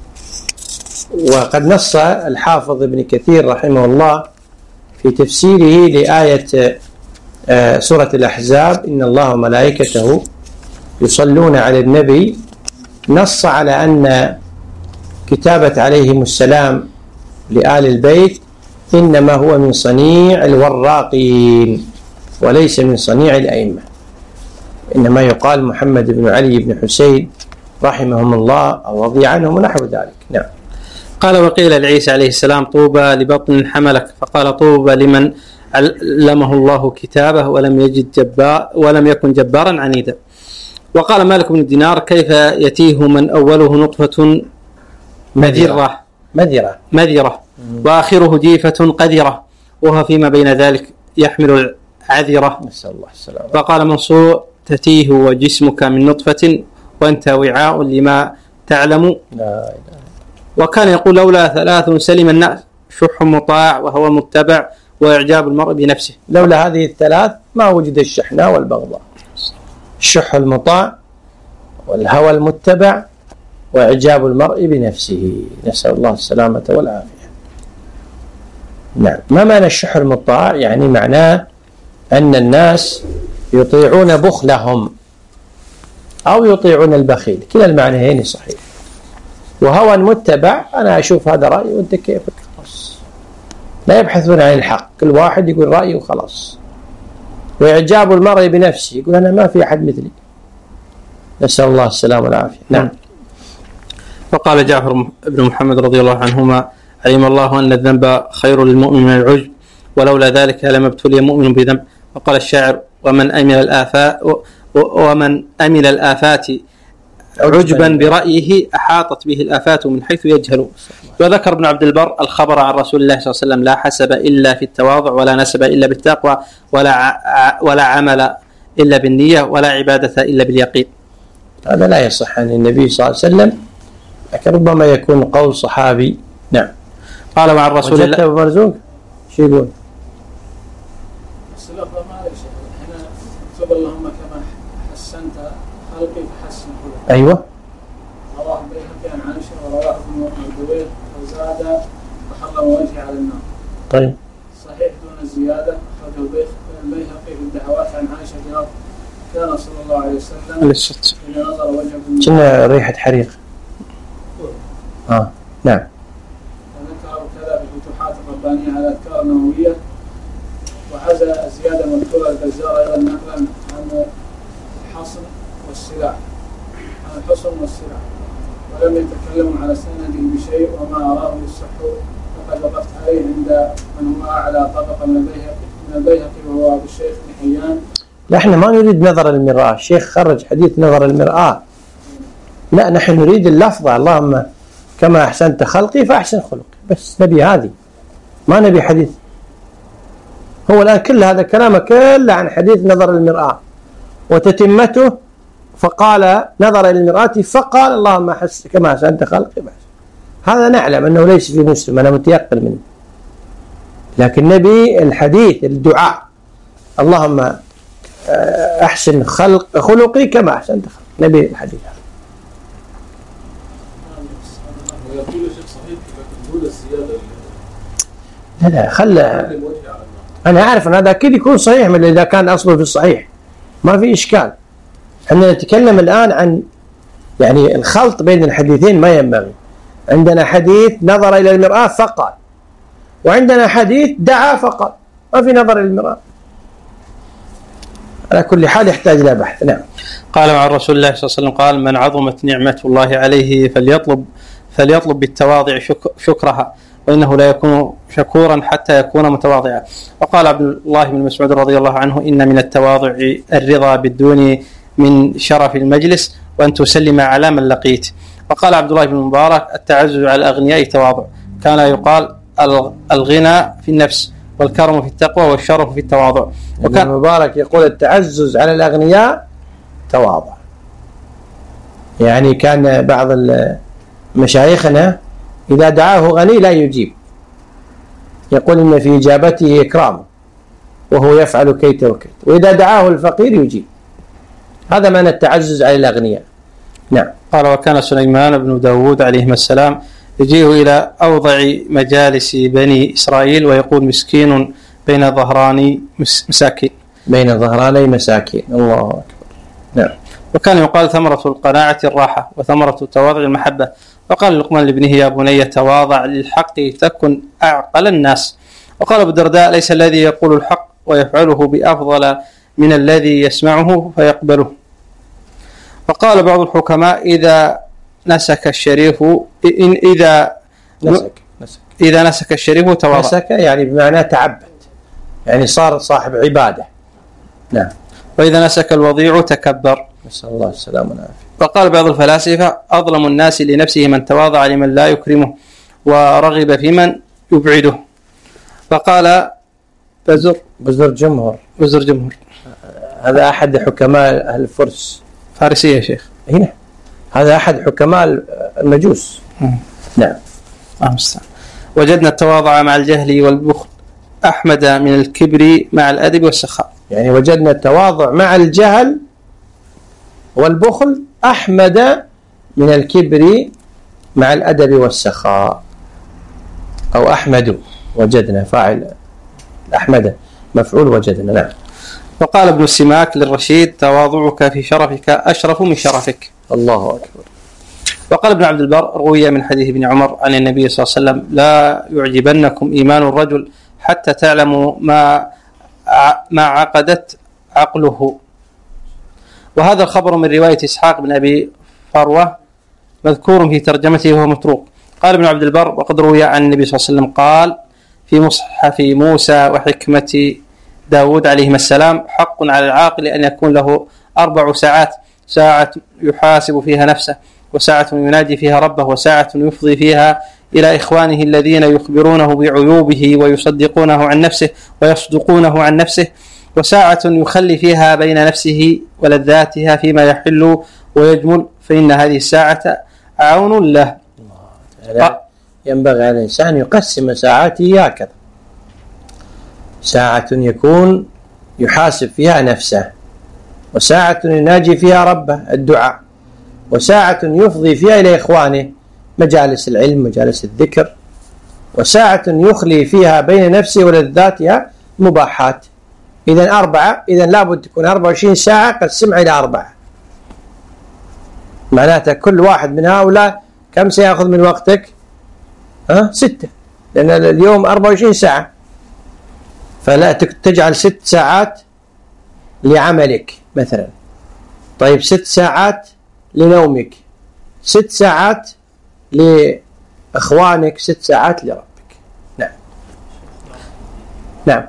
وقد نص الحافظ ابن كثير رحمه الله في تفسيره لآية سورة الأحزاب: إن الله وملائكته يصلون على النبي، نص على أن كتابة عليهم السلام لآل البيت إنما هو من صنيع الوراقين وليس من صنيع الأئمة، إنما يقال محمد بن علي بن حسين رحمهم الله أو رضي عنهم ونحو ذلك. نعم. قال: وقيل لعيسى عليه السلام: طوبى لبطن حملك، فقال: طوبى لمن علمه الله كتابه ولم يجد جبار ولم يكن جبارا عنيدا. وقال مالك بن دينار: كيف يتيه من أوله نطفة مذرة مذرة مذرة وآخره جيفة قذرة وهو فيما بين ذلك يحمل عذرة. نسأل الله السلامة. فقال منصور: تتيه وجسمك من نطفة وأنت وعاء لما تعلم. لا إله. وكان يقول: لولا ثلاث سلم الناس: شح مطاع وهو متبع وإعجاب المرء بنفسه. لولا هذه الثلاث ما وجد الشحناء والبغضاء: الشح المطاع والهوى المتبع وإعجاب المرء بنفسه. نسأل الله السلامة والعافية. نعم. ما معنى الشح المطاع؟ يعني معناه أن الناس يطيعون بخلهم أو يطيعون البخيل، كلا المعنيين صحيح. وهوى متبع، أنا أشوف هذا رأيي وأنت كيفك، خلاص. لا يبحثون عن الحق، كل واحد يقول رأيه وخلاص. وإعجاب المرء بنفسه، يقول أنا ما في أحد مثلي. نسأل الله السلامة والعافية. نعم. وقال جعفر بن محمد رضي الله عنهما: علم الله أن الذنب خير للمؤمن من العجب، ولولا ذلك لما ابتلي مؤمن بذنب. وقال الشاعر: ومن أمل الآفات ومن أمل الآفات عجبا برأيه أحاطت به الآفات من حيث يجهل. وذكر ابن عبد البر الخبر عن رسول الله صلى الله عليه وسلم: لا حسب إلا في التواضع، ولا نسب إلا بالتقوى، ولا ولا عمل إلا بالنية، ولا عبادة إلا باليقين. هذا لا يصح عن النبي صلى الله عليه وسلم، لكن ربما يكون قول صحابي. نعم. قال مع الرسول الله. وجدت أبو مرزوق شو يقول؟ السلف ما ليش هنا تب اللهم كما حسنت خلقي فحسن خلقي. أيوة. رواه البيهقي عن عائشة ورواه ابن الزبير وزاد وحرم وجهي على النار. طيب. صحيح دون الزيادة. أخرجه البيهقي في الدعوات عن عائشة قال: كان صلى الله عليه وسلم إذا نظر وجهه كنا ريحة حريق. آه نعم. وذكر كذا في الفتوحات الربانية على الأذكار النووية. وهذا الزيادة مذكورة البزار أيضا نقلا عن الحصن والسلاح، عن الحصن والسلاح، ولم يتكلموا على سنده بشيء، وما أراه يصح فقد وقفت عليه عند من هو أعلى طبقة من البيهقي من البيهقي وهو أبو الشيخ بن حيان. لا احنا ما نريد نظر المرآة، الشيخ خرج حديث نظر المرآة، لا نحن نريد اللفظة: اللهم كما أحسنت خلقي فأحسن خلقي، بس نبي هذه، ما نبي حديث. هو الآن كل هذا كلامه كله عن حديث نظر المرآة، وتتمته فقال نظر إلى المرآة فقال اللهم أحس كما أحسنت خلقي بس. هذا نعلم أنه ليس في مسلم، أنا متيقن منه، لكن نبي الحديث الدعاء: اللهم أحسن خلق خلقي كما أحسنت خلقي، نبي الحديث هذا. لا لا خلى، أنا أعرف أن هذا أكيد يكون صحيح من إذا كان أصله في الصحيح، ما في إشكال. احنا نتكلم الآن عن يعني الخلط بين الحديثين ما ينبغي. عندنا حديث نظر إلى المرآة فقال، وعندنا حديث دعا فقال، ما في نظر إلى المرآة. على كل حال يحتاج إلى بحث. نعم. قال مع الرسول الله صلى الله عليه وسلم قال: من عظمت نعمة الله عليه فليطلب فليطلب بالتواضع شكرها، وإنه لا يكون شكورا حتى يكون متواضعا. وقال عبد الله بن مسعود رضي الله عنه: إن من التواضع الرضا بالدون من شرف المجلس، وأن تسلم على من لقيت. وقال عبد الله بن مبارك: التعزز على الأغنياء تواضع. كان يقال: الغنى في النفس، والكرم في التقوى، والشرف في التواضع. وكان مبارك يقول: التعزز على الأغنياء تواضع. يعني كان بعض مشايخنا إذا دعاه غني لا يجيب، يقول إن في إجابته إكرام، وهو يفعل كيت وكيت، وإذا دعاه الفقير يجيب. هذا معنى التعزز على الأغنياء. نعم. قال: وكان سليمان بن داود عليه السلام يجيه إلى أوضع مجالس بني إسرائيل ويقول: مسكين بين ظهراني مساكين. بين ظهراني مساكين. الله أكبر. نعم. وكان يقال: ثمرة القناعة الراحة، وثمرة التواضع المحبة. وقال لقمان لابنه: يا بني تواضع للحق تكن أعقل الناس. وقال أبو الدرداء: ليس الذي يقول الحق ويفعله بأفضل من الذي يسمعه فيقبله. وقال بعض الحكماء: إذا نسك الشريف إن إذا نسك. نسك. إذا نسك الشريف تواضع. نسك يعني بمعنى تعبد، يعني صار صاحب عبادة. نعم. وإذا نسك الوضيع تكبر. نسأل الله السلامة والعافية. وقال بعض الفلاسفة: أظلم الناس لنفسه من تواضع لمن لا يكرمه، ورغب في من يبعده. فقال بزر بزر جمهر بزر جمهر هذا أحد حكماء أهل الفرس. فارسية يا شيخ. هنا هذا أحد حكماء المجوس. مم. نعم. أمس. وجدنا التواضع مع الجهل والبخل أحمد من الكبر مع الأدب والسخاء. يعني وجدنا التواضع مع الجهل والبخل أحمد من الكبر مع الأدب والسخاء، أو أحمد. وجدنا فاعل أحمد مفعول وجدنا. نعم. وقال ابن السماك للرشيد: تواضعك في شرفك أشرف من شرفك. الله أكبر. وقال ابن عبد البر روي من حديث ابن عمر عن النبي صلى الله عليه وسلم لا يعجبنكم إيمان الرجل حتى تعلموا ما ما عقدت عقله. وهذا الخبر من رواية إسحاق بن أبي فروة مذكور في ترجمته وهو متروك. قال ابن عبد البر وقد روي عن النبي صلى الله عليه وسلم قال في مصحف موسى وحكمة داود عليهما السلام حق على العاقل أن يكون له أربع ساعات، ساعة يحاسب فيها نفسه، وساعة يناجي فيها ربه، وساعة يفضي فيها إلى إخوانه الذين يخبرونه بعيوبه ويصدقونه عن نفسه ويصدقونه عن نفسه، وساعة يخلي فيها بين نفسه ولذاتها فيما يحل ويجمل، فإن هذه الساعة عون له. ينبغي على الإنسان يقسم ساعاته هكذا: ساعة يكون يحاسب فيها نفسه، وساعة يناجي فيها ربه الدعاء، وساعة يفضي فيها إلى إخوانه مجالس العلم مجالس الذكر، وساعة يخلي فيها بين نفسه ولذاتها مباحات. إذن أربعة، إذن لابد تكون أربعة وعشرين ساعة قسمها إلى أربعة، معناته كل واحد من هؤلاء كم سيأخذ من وقتك؟ ها؟ ستة، لأن اليوم أربعة وعشرين ساعة، فلا تجعل ست ساعات لعملك مثلا، طيب ست ساعات لنومك، ست ساعات لإخوانك، ست ساعات لربك. نعم نعم.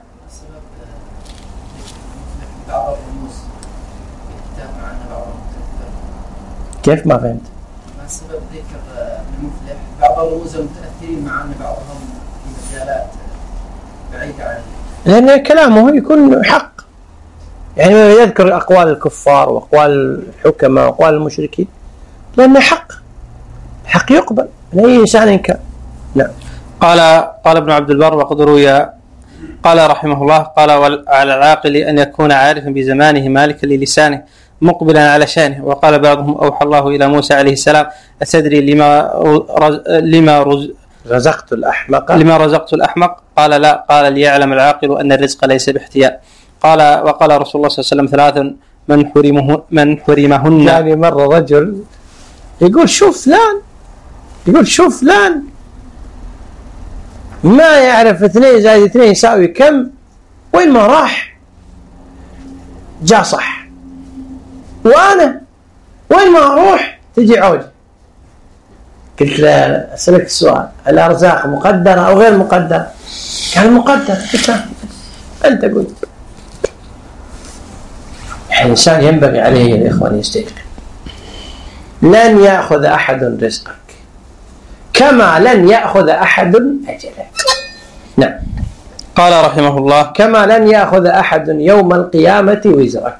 كيف ما فهمت؟ ما سبب ذكر المفلح بعض الرموز المتأثرين مع أن بعضهم في مجالات بعيدة عن، لأن كلامه يكون حق، يعني يذكر أقوال الكفار وأقوال الحكماء وأقوال المشركين لأنه حق، حق يقبل من أي إنسان كان. نعم. قال قال ابن عبد البر وقد روي قال رحمه الله قال على العاقل أن يكون عارفا بزمانه مالكا للسانه مقبلا على شانه. وقال بعضهم أوحى الله إلى موسى عليه السلام أتدري لما رز لما رز رزقت الأحمق لما رزقت الأحمق قال لا، قال ليعلم العاقل أن الرزق ليس باحتياء. قال وقال رسول الله صلى الله عليه وسلم ثلاث من حرمه من حرمهن. يعني مر رجل يقول شوف فلان، يقول شوف فلان ما يعرف اثنين زائد اثنين يساوي كم، وين ما راح جاء صح، وأنا وين ما أروح تجي عودي. قلت له أسألك السؤال، الأرزاق مقدرة أو غير مقدرة؟ قال مقدرة. أنت قلت. الإنسان ينبغي عليه يا إخواني يستيقظ، لن يأخذ أحد رزقك كما لن يأخذ أحد أجلك. نعم. قال رحمه الله كما لن يأخذ أحد يوم القيامة وزرك،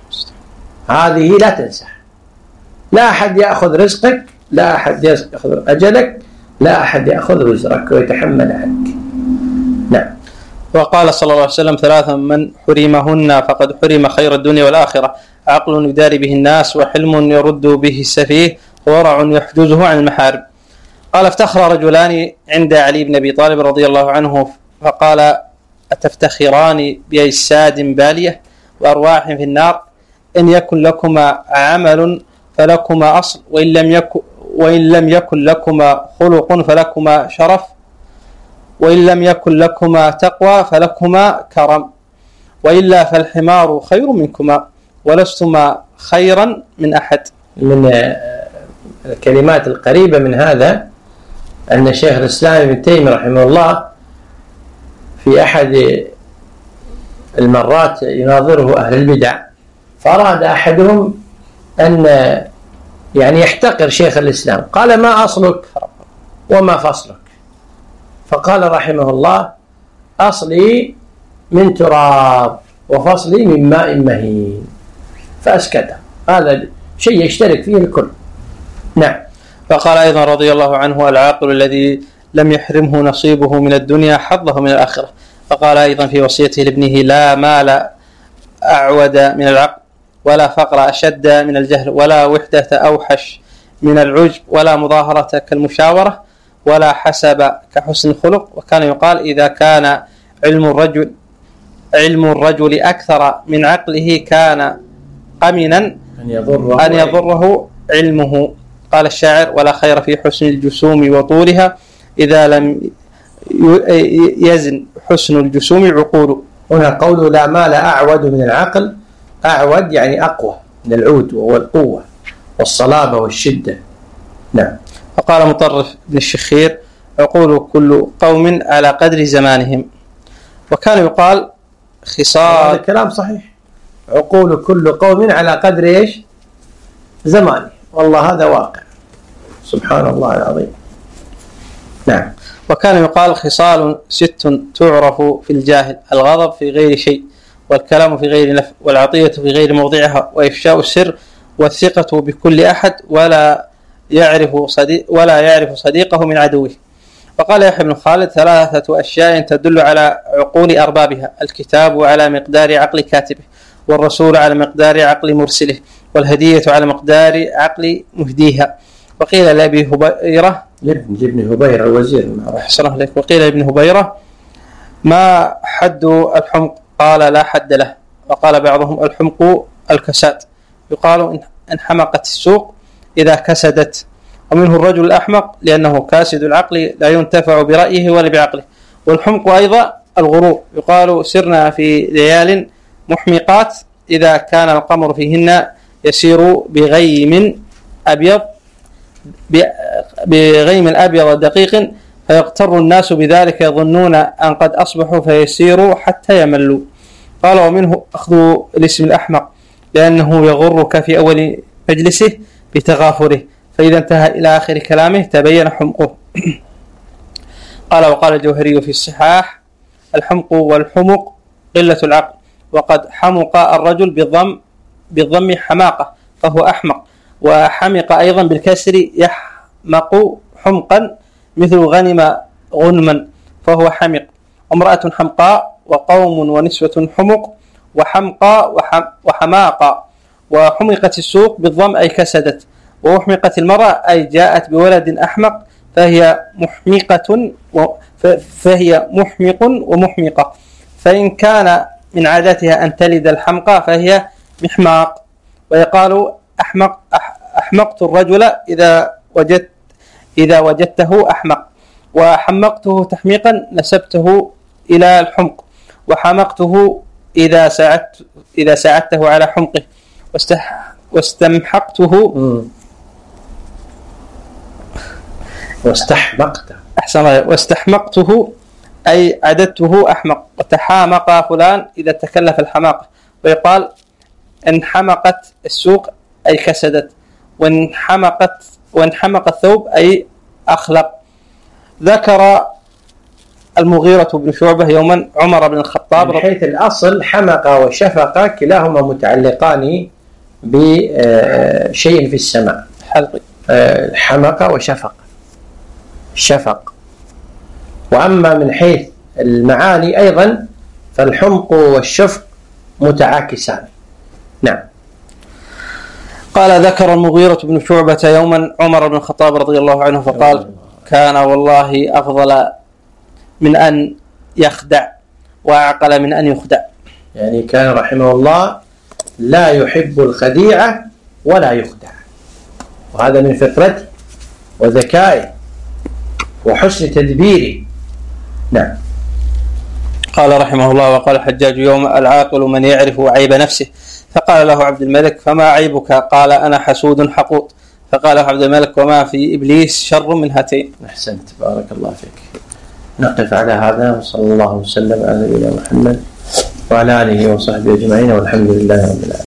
هذه لا تنسى، لا أحد يأخذ رزقك، لا أحد يأخذ أجلك، لا أحد يأخذ وزرك ويتحمل عنك. نعم. وقال صلى الله عليه وسلم ثلاثا من حرمهن فقد حرم خير الدنيا والآخرة: عقل يداري به الناس، وحلم يرد به السفيه، وورع يحجزه عن المحارم. قال افتخر رجلان عند علي بن أبي طالب رضي الله عنه فقال أتفتخران بأجساد بالية وأرواح في النار؟ إن يكن لكما عمل فلكما أصل، وإن لم يكن, وإن لم يكن لكما خلق فلكما شرف، وإن لم يكن لكما تقوى فلكما كرم، وإلا فالحمار خير منكما ولستما خيرا من أحد. من الكلمات القريبة من هذا أن شيخ الإسلام ابن تيمية رحمه الله في أحد المرات يناظره أهل البدع، فأراد أحدهم أن يعني يحتقر شيخ الإسلام، قال ما أصلك وما فصلك؟ فقال رحمه الله أصلي من تراب وفصلي من ماء مهين، فأسكت. هذا شيء يشترك فيه الكل. نعم. فقال أيضا رضي الله عنه العاقل الذي لم يحرمه نصيبه من الدنيا حظه من الآخرة. فقال أيضا في وصيته لابنه لا مال أعود من العقل، ولا فقر أشد من الجهل، ولا وحدة أوحش من العجب، ولا مظاهرة كالمشاورة، ولا حسب كحسن الخلق. وكان يقال إذا كان علم الرجل علم الرجل أكثر من عقله كان قمنا أن يضره, أن يضره علمه. قال الشاعر: ولا خير في حسن الجسوم وطولها إذا لم يزن حسن الجسوم عقول. هنا قوله: لا مال أعود من العقل. أعود يعني أقوى من العود، وهو القوة والصلابة والشدة. نعم. فقال مطرف بن الشخير: عقول كل قوم على قدر زمانهم. وكان يقال خصال. هذا كلام صحيح، عقول كل قوم على قدر إيش؟ زمانه. والله هذا واقع، سبحان الله العظيم. نعم. وكان يقال خصال ست تعرف في الجاهل: الغضب في غير شيء، والكلام في غير نفع، والعطية في غير موضعها، وإفشاء السر، والثقة بكل أحد، ولا يعرف صديق ولا يعرف صديقه من عدوه. وقال يحيى بن خالد: ثلاثة أشياء تدل على عقول أربابها: الكتاب على مقدار عقل كاتبه، والرسول على مقدار عقل مرسله، والهدية على مقدار عقل مهديها. وقيل لأبي هبيرة لابن هبيرة الوزير، أحسن عليك، وقيل لابن هبيرة: ما حد الحمق؟ قال: لا حد له. وقال بعضهم: الحمق الكساد، يقال إن حمقت السوق إذا كسدت. ومنه الرجل الأحمق لأنه كاسد العقل لا ينتفع برأيه ولا بعقله. والحمق أيضا الغرور، يقال: سرنا في ليال محمقات إذا كان القمر فيهن يسير بغيم أبيض بغيم الأبيض دقيق، فيغتر الناس بذلك يظنون أن قد أصبحوا فيسيروا حتى يملوا. قال: ومنه أخذ الاسم الأحمق لأنه يغرك في أول مجلسه بتغافره، فإذا انتهى إلى آخر كلامه تبين حمقه. قال: وقال الجوهري في الصحاح: الحمق والحمق قلة العقل، وقد حمق الرجل بالضم بالضم حماقة فهو أحمق، وحمق أيضا بالكسر يحمق حمقا، مثل غنم غنما فهو حمق. امرأة حمقاء، وقوم ونسوة حمق، وحمقى وحماقى. وحمقت السوق بالضم أي كسدت، وأحمقت المرأة أي جاءت بولد أحمق، فهي محمقة فهي محمق ومحمقة. فإن كان من عادتها أن تلد الحمقى فهي محماق. ويقال: أحمق أحمقت الرجل إذا وجدت إذا وجدته أحمق، وحمقته تحميقا نسبته إلى الحمق، وحمقته إذا ساعدت إذا ساعدته على حمقه، واستمحقته واستحمقته أحسن واستحمقته أي عددته أحمق. وتحامق فلان إذا تكلف الحماقة. ويقال: انحمقت السوق أي كسدت، وانحمقت وانحمق الثوب أي أخلق. ذكر المغيرة بن شعبة يوما عمر بن الخطاب، من حيث الأصل حمق وشفق كلاهما متعلقان بشيء في السماء، حلقي حمق وشفق، شفق. وأما من حيث المعاني أيضا فالحمق والشفق متعاكسان. نعم. قال: ذكر المغيرة بن شعبة يوما عمر بن الخطاب رضي الله عنه فقال: كان والله أفضل من أن يخدع، وأعقل من أن يخدع. يعني كان رحمه الله لا يحب الخديعة ولا يخدع، وهذا من فطرته وذكائه وحسن تدبيره. نعم. قال رحمه الله: وقال الحجاج يوم: العاقل من يعرف عيب نفسه. فقال له عبد الملك: فما عيبك؟ قال: أنا حسود حقود. فقال له عبد الملك: وما في إبليس شر من هاتين. أحسنت، بارك الله فيك. نقف على هذا، وصلى الله وسلم على نبينا محمد وعلى آله وصحبه أجمعين، والحمد لله رب العالمين.